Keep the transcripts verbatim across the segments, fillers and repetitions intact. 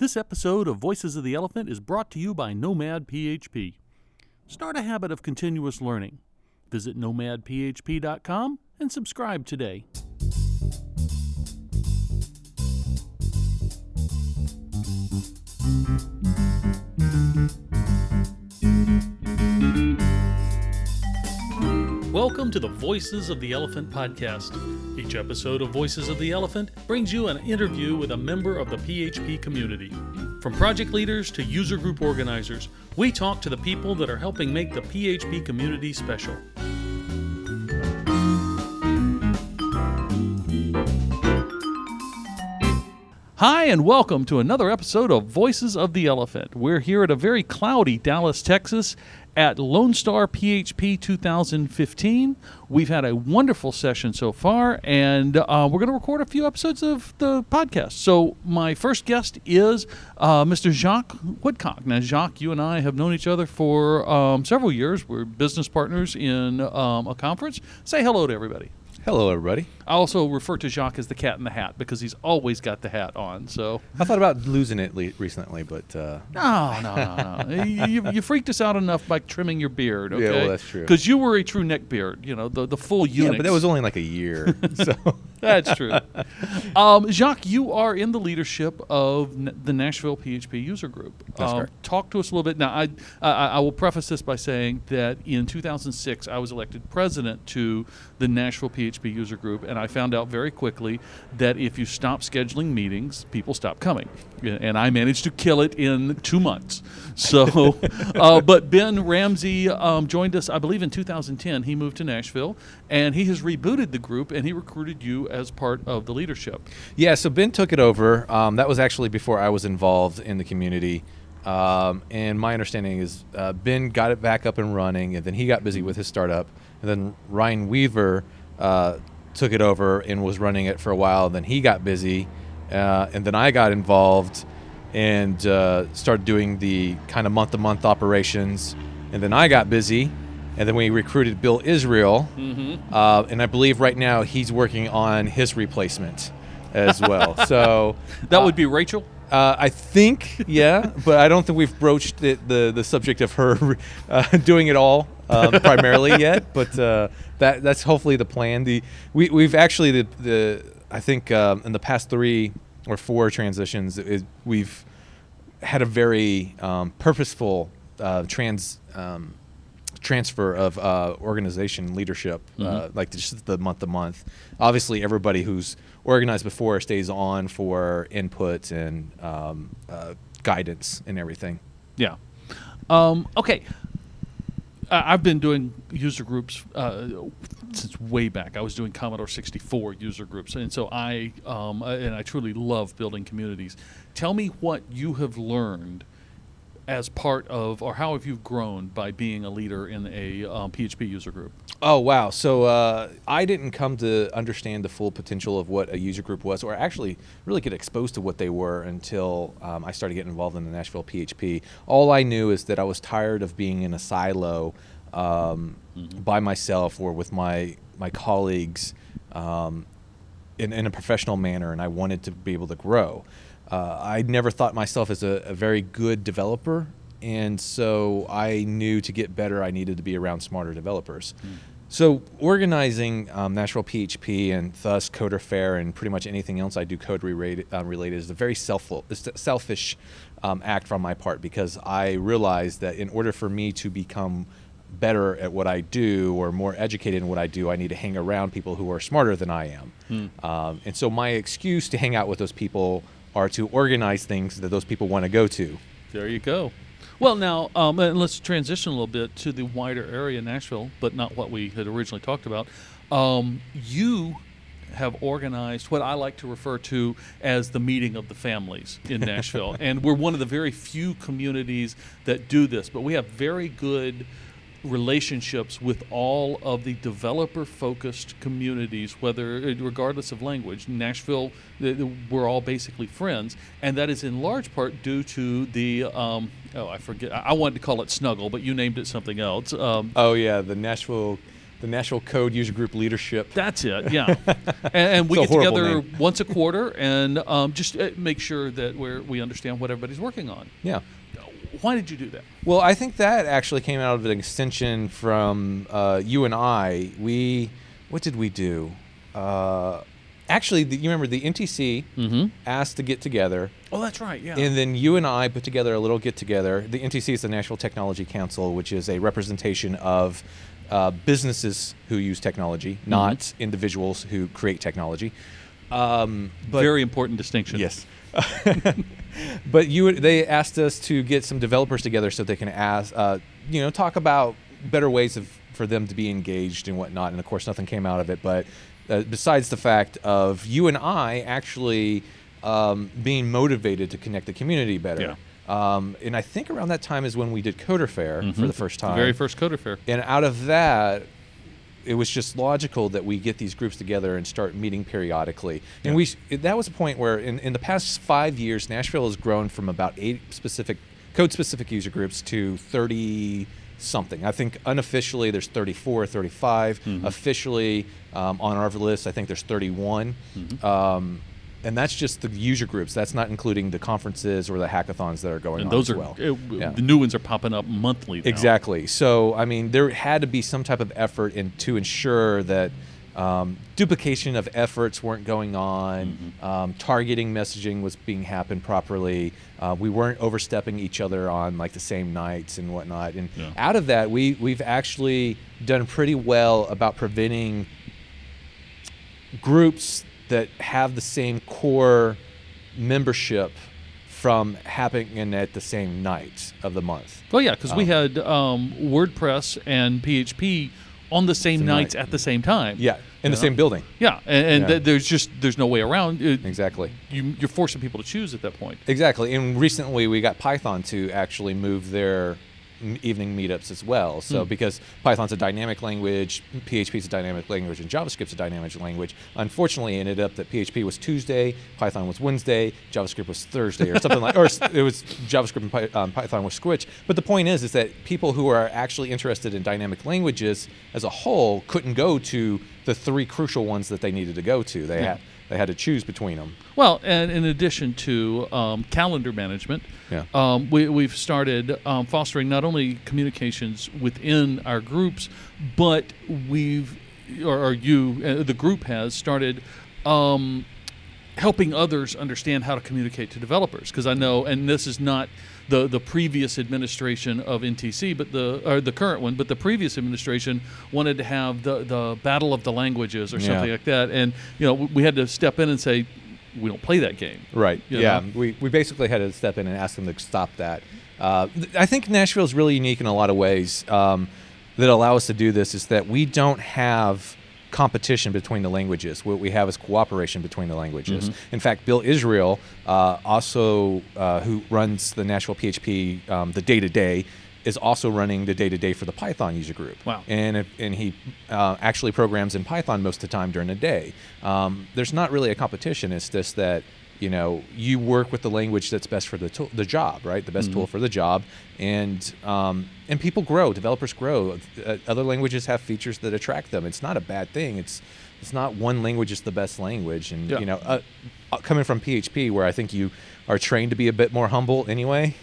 This episode of Voices of the Elephant is brought to you by Nomad P H P. Start a habit of continuous learning. Visit nomad p h p dot com and subscribe today. Welcome to the Voices of the Elephant podcast. Each episode of Voices of the Elephant brings you an interview with a member of the P H P community. From project leaders to user group organizers, we talk to the people that are helping make the P H P community special. Hi, and welcome to another episode of Voices of the Elephant. We're here at a very cloudy Dallas, Texas, at Lone Star P H P two thousand fifteen. We've had a wonderful session so far, and uh, we're going to record a few episodes of the podcast. So my first guest is uh, Mister Jacques Woodcock. Now, Jacques, you and I have known each other for um, several years. We're business partners in um, a conference. Say hello to everybody. Hello, everybody. I also refer to Jacques as the cat in the hat because he's always got the hat on. So I thought about losing it le- recently, but uh... no, no, no, no. you, you freaked us out enough by trimming your beard. Okay? Yeah, well, that's true. Because you were a true neck beard. You know, the the full unit. Yeah, but that was only like a year. So that's true. Um, Jacques, you are in the leadership of N- the Nashville P H P user group. That's um, correct. Talk to us a little bit. Now, I, I I will preface this by saying that in two thousand six, I was elected president to the Nashville P H P user group, and I found out very quickly that if you stop scheduling meetings, people stop coming. And I managed to kill it in two months. So, uh, but Ben Ramsey um, joined us, I believe, in two thousand ten. He moved to Nashville, and he has rebooted the group, and he recruited you as part of the leadership. yeah, so Ben took it over. Um, that was actually before I was involved in the community. Um, and my understanding is uh, Ben got it back up and running, and then he got busy with his startup. And then Ryan Weaver uh, took it over and was running it for a while. And then he got busy, uh, and then I got involved and uh, started doing the kind of month-to-month operations. And then I got busy, and then we recruited Bill Israel. Mm-hmm. Uh, and I believe right now he's working on his replacement as well. So That uh, would be Rachel? Uh, I think, yeah, but I don't think we've broached the the, the subject of her uh, doing it all um, primarily yet. But uh, that that's hopefully the plan. The we we've actually the the I think um, in the past three or four transitions it, we've had a very um, purposeful uh, trans. Um, transfer of uh, organization leadership, uh, Mm-hmm. like just the month to month. Obviously, everybody who's organized before stays on for input and um, uh, guidance and everything. Yeah. Um, okay. I- I've been doing user groups uh, since way back. I was doing Commodore sixty-four user groups, and so I um, uh, and I truly love building communities. Tell me what you have learned as part of, or how have you grown by being a leader in a um, P H P user group? Oh, wow. So uh, I didn't come to understand the full potential of what a user group was, or actually really get exposed to what they were until um, I started getting involved in the Nashville P H P. All I knew is that I was tired of being in a silo um, mm-hmm. by myself or with my, my colleagues um, in, in a professional manner, and I wanted to be able to grow. Uh, I never thought myself as a, a very good developer, and so I knew to get better I needed to be around smarter developers. Mm. So organizing um, Nashville P H P and thus Coder Fair and pretty much anything else I do code related, uh, related is a very self- selfish um, act from my part, because I realized that in order for me to become better at what I do or more educated in what I do, I need to hang around people who are smarter than I am. Mm. Um, and so my excuse to hang out with those people are to organize things that those people want to go to. There you go. Well, now, um, and let's transition a little bit to the wider area, Nashville, but not what we had originally talked about. Um, you have organized what I like to refer to as the meeting of the families in Nashville. And we're one of the very few communities that do this, but we have very good relationships with all of the developer-focused communities, whether regardless of language. Nashville, we're all basically friends, and that is in large part due to the um, oh I forget I wanted to call it Snuggle, but you named it something else. Um, oh yeah, the Nashville the Nashville Code User Group Leadership. That's it, yeah. and, and we It's a get horrible together name. once a quarter and um, just uh, make sure that we're, we understand what everybody's working on. Yeah. Why did you do that? Well, I think that actually came out of an extension from uh, you and I. We, what did we do? Uh, actually, the, you remember the N T C Mm-hmm. asked to get together, Oh, that's right, yeah. and then you and I put together a little get together. The N T C is the Nashville Technology Council, which is a representation of uh, businesses who use technology, not individuals who create technology. Um, but Very important distinction. Yes. But you, they asked us to get some developers together so they can ask, uh, you know, talk about better ways of for them to be engaged and whatnot. And of course, nothing came out of it. But uh, besides the fact of you and I actually um, being motivated to connect the community better. Yeah. Um, and I think around that time is when we did Coder Fair Mhm. for the first time. The very first Coder Fair. And out of that, it was just logical that we get these groups together and start meeting periodically. And Yeah. we it- that was a point where in, in the past five years, Nashville has grown from about eight specific code-specific user groups to thirty something. I think unofficially there's thirty-four, thirty-five. Mhm. Officially um, on our list, I think there's thirty-one. Mhm. Um, and that's just the user groups. That's not including the conferences or the hackathons that are going And on those as are, well. uh, Yeah. the new ones are popping up monthly now. Exactly. So, I mean, there had to be some type of effort in to ensure that um, duplication of efforts weren't going on, Mhm. um, targeting messaging was being happened properly. Uh, we weren't overstepping each other on like the same nights and whatnot. And Yeah. out of that, we we've actually done pretty well about preventing groups that have the same core membership from happening at the same night of the month. Well, yeah, because we Um, had um, WordPress and P H P on the same Same nights night. at the same time. Yeah, in the Yeah. same building. Yeah, and, and Yeah. th- there's just there's no way around. It, Exactly. you, you're forcing people to choose at that point. Exactly. And recently we got Python to actually move their m- evening meetups as well. So Hmm. because Python's a dynamic language, P H P is a dynamic language, and JavaScript's a dynamic language, unfortunately it ended up that P H P was Tuesday, Python was Wednesday, JavaScript was Thursday or something like, or s- it was JavaScript and Py, um, Python were switched. But the point is, is that people who are actually interested in dynamic languages as a whole couldn't go to the three crucial ones that they needed to go to. They Yeah. had they had to choose between them. Well, and in addition to um, calendar management, Yeah. um, we, we've started um, fostering not only communications within our groups, but we've, or, or you, uh, the group has started um, helping others understand how to communicate to developers. Because I know, and this is not the the previous administration of N T C, but the or the current one, but the previous administration wanted to have the the battle of the languages or Yeah. something like that, and you know we had to step in and say, we don't play that game. Right. You Yeah. know? We, we basically had to step in and ask them to stop that. Uh, th- I think Nashville is really unique in a lot of ways um, that allow us to do this is that we don't have competition between the languages. What we have is cooperation between the languages. Mhm. In fact, Bill Israel, uh, also uh, who runs the Nashville P H P, um, the day-to-day, is also running the day-to-day for the Python user group. Wow. And if, and he uh, actually programs in Python most of the time during the day. Um, there's not really a competition. It's just that, you know, you work with the language that's best for the tool, the job, right? The best Mhm. tool for the job, and um, and people grow. Developers grow. Uh, other languages have features that attract them. It's not a bad thing. It's it's not one language is the best language, and Yeah. you know, uh, uh, coming from P H P, where I think you are trained to be a bit more humble anyway.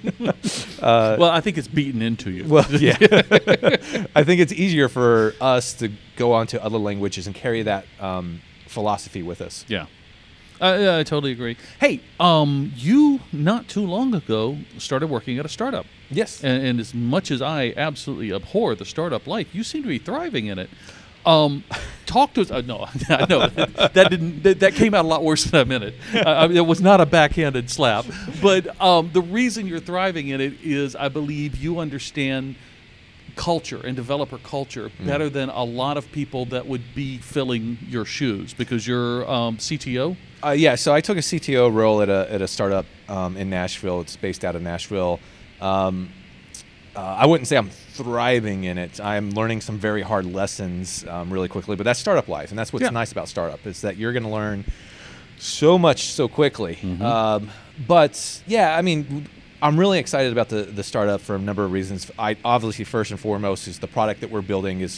uh, Well, I think it's beaten into you. well, yeah. I think it's easier for us to go on to other languages and carry that um, philosophy with us. Yeah. I, I totally agree. Hey, um, you not too long ago started working at a startup, Yes. and, and as much as I absolutely abhor the startup life, you seem to be thriving in it. Um, talk to us. Uh, no, I know that didn't. That, that came out a lot worse than I meant it. Uh, I mean, it was not a backhanded slap, but um, the reason you're thriving in it is, I believe, you understand culture and developer culture better than a lot of people that would be filling your shoes because you're um, C T O. Uh, yeah, so I took a C T O role at a at a startup um, in Nashville. It's based out of Nashville. Um, uh, I wouldn't say I'm thriving in it. I'm learning some very hard lessons um, really quickly, but that's startup life, and that's what's Yeah. nice about startup is that you're going to learn so much so quickly. Mhm. Um, but yeah, I mean, I'm really excited about the the startup for a number of reasons. I obviously first and foremost is the product that we're building is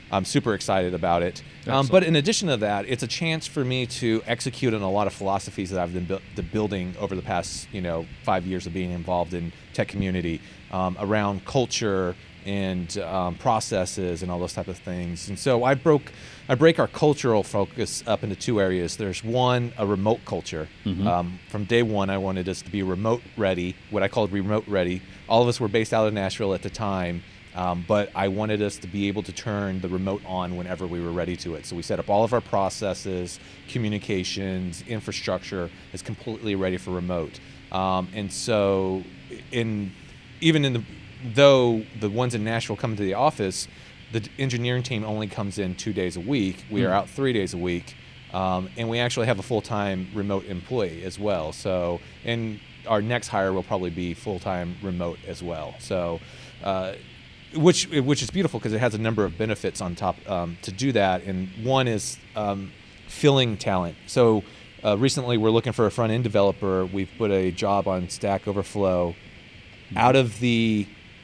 I'm super excited about it. Um, but in addition to that, it's a chance for me to execute on a lot of philosophies that I've been bu- the building over the past, you know, five years of being involved in tech community um, around culture and um, processes and all those type of things. And so I broke, I break our cultural focus up into two areas. There's one, a remote culture. Mm-hmm. Um, from day one, I wanted us to be remote ready, what I called remote ready. All of us were based out of Nashville at the time. Um, but I wanted us to be able to turn the remote on whenever we were ready to it. So we set up all of our processes, communications, infrastructure is completely ready for remote. Um, and so in even in the, though the ones in Nashville come to the office, the engineering team only comes in two days a week. We mm-hmm. are out three days a week. Um, and we actually have a full-time remote employee as well. So, and our next hire will probably be full-time remote as well. So, uh, Which which is beautiful because it has a number of benefits on top um, to do that, and one is um, filling talent. So uh, recently we're looking for a front end developer. We've put a job on Stack Overflow. Mm-hmm. Out of the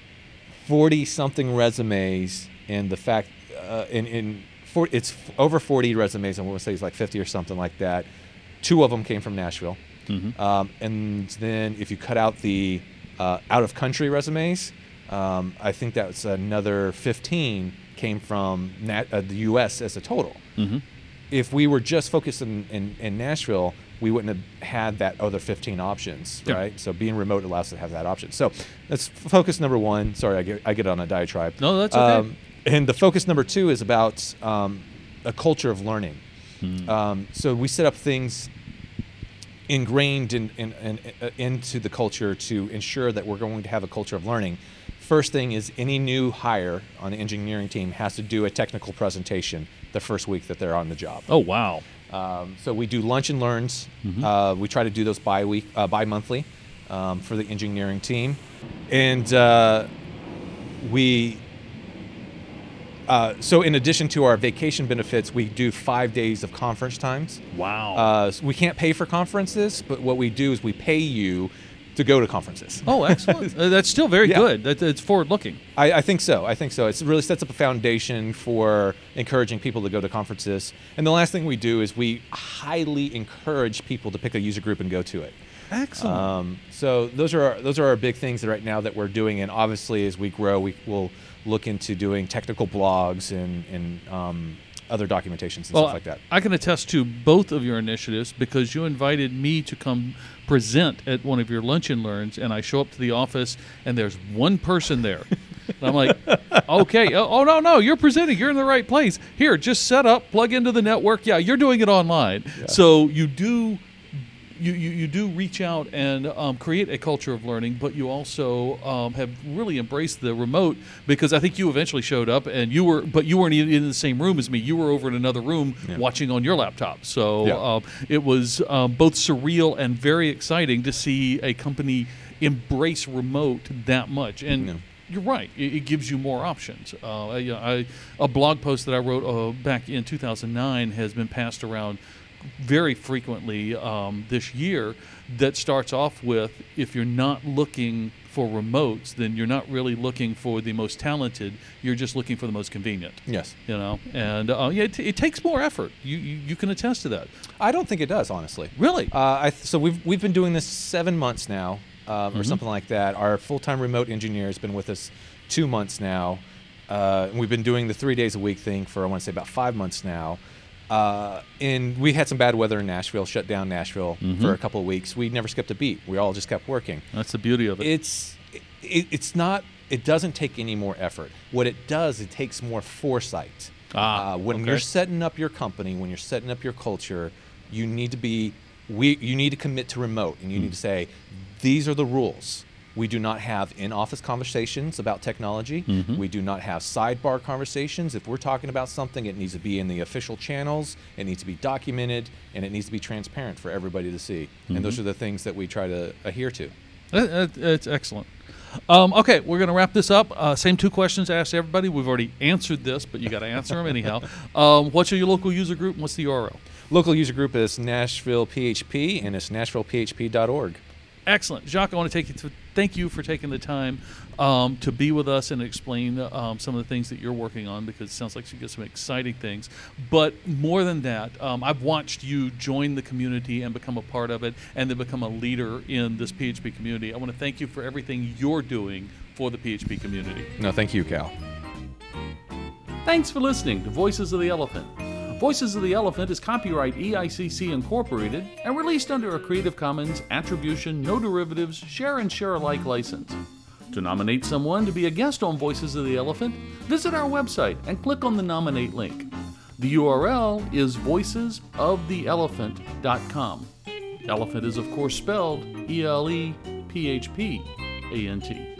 forty something resumes, and the fact uh, in in for, it's over forty resumes. I want to say it's like fifty or something like that. Two of them came from Nashville, mm-hmm. um, and then if you cut out the uh, out of country resumes. Um, I think that's another fifteen came from nat- uh, the U S as a total. Mm-hmm. If we were just focused in, in, in Nashville, we wouldn't have had that other fifteen options, yep. right? So being remote allows us to have that option. So that's focus number one. Sorry, I get I get on a diatribe. No, that's okay. Um, and the focus number two is about um, a culture of learning. Mm. Um, so we set up things ingrained in, in, in, in, into the culture to ensure that we're going to have a culture of learning. First thing is any new hire on the engineering team has to do a technical presentation the first week that they're on the job. Oh, wow. Um, so we do lunch and learns. Mm-hmm. Uh, we try to do those bi-week, uh, bi-monthly um, for the engineering team. And uh, we, uh, so in addition to our vacation benefits, we do five days of conference times. Wow. Uh, so we can't pay for conferences, but what we do is we pay you to go to conferences. Oh, excellent. uh, that's still very yeah. good. That, it's forward-looking. I, I think so. I think so. It really sets up a foundation for encouraging people to go to conferences. And the last thing we do is we highly encourage people to pick a user group and go to it. Excellent. Um, so those are our, those are our big things right now that we're doing. And obviously, as we grow, we will look into doing technical blogs and, and um, other documentations and well, stuff like that. I can attest to both of your initiatives because you invited me to come present at one of your lunch and learns, and I show up to the office and there's one person there. And I'm like, okay, oh, oh no, no, you're presenting, you're in the right place. Here, just set up, plug into the network. Yeah, you're doing it online. Yeah. So you do You, you, you do reach out and um, create a culture of learning, but you also um, have really embraced the remote because I think you eventually showed up and you were, but you weren't even in the same room as me. You were over in another room yeah. watching on your laptop. So yeah. um, it was um, both surreal and very exciting to see a company embrace remote that much. And yeah. you're right; it, it gives you more options. Uh, I, I, a blog post that I wrote uh, back in two thousand nine has been passed around very frequently um, this year that starts off with, if you're not looking for remotes, then you're not really looking for the most talented, you're just looking for the most convenient. Yes. You know, and uh, yeah, it, t- it takes more effort. You, you you can attest to that. I don't think it does, honestly. Really? Uh, I th- so we've we've been doing this seven months now, um, mm-hmm. or something like that. Our full-time remote engineer has been with us two months now. Uh, and we've been doing the three days a week thing for, I want to say, about five months now. Uh, and we had some bad weather in Nashville, shut down Nashville mm-hmm. for a couple of weeks. We never skipped a beat. We all just kept working. That's the beauty of it. It's it, it's not. It doesn't take any more effort. What it does, it takes more foresight. Ah, uh, when okay. you're setting up your company, when you're setting up your culture, you need to be we. You need to commit to remote, and you mm. need to say, these are the rules. We do not have in-office conversations about technology. Mm-hmm. We do not have sidebar conversations. If we're talking about something, it needs to be in the official channels, it needs to be documented, and it needs to be transparent for everybody to see. Mm-hmm. And those are the things that we try to adhere to. It's excellent. Um, okay, we're going to wrap this up. Uh, same two questions I asked everybody. We've already answered this, but you got to answer them anyhow. Um, what's your local user group, and what's the U R L? Local user group is Nashville P H P, and it's nashville p h p dot org. Excellent. Jacques, I want to take you to thank you for taking the time um, to be with us and explain um, some of the things that you're working on, because it sounds like you get some exciting things. But more than that, um, I've watched you join the community and become a part of it, and then become a leader in this P H P community. I want to thank you for everything you're doing for the P H P community. No, thank you, Cal. Thanks for listening to Voices of the Elephant. Voices of the Elephant is copyright E I C C Incorporated and released under a Creative Commons Attribution, No Derivatives, Share and Share Alike license. To nominate someone to be a guest on Voices of the Elephant, visit our website and click on the Nominate link. The U R L is voices of the elephant dot com. Elephant is, of course, spelled E L E P H P A N T.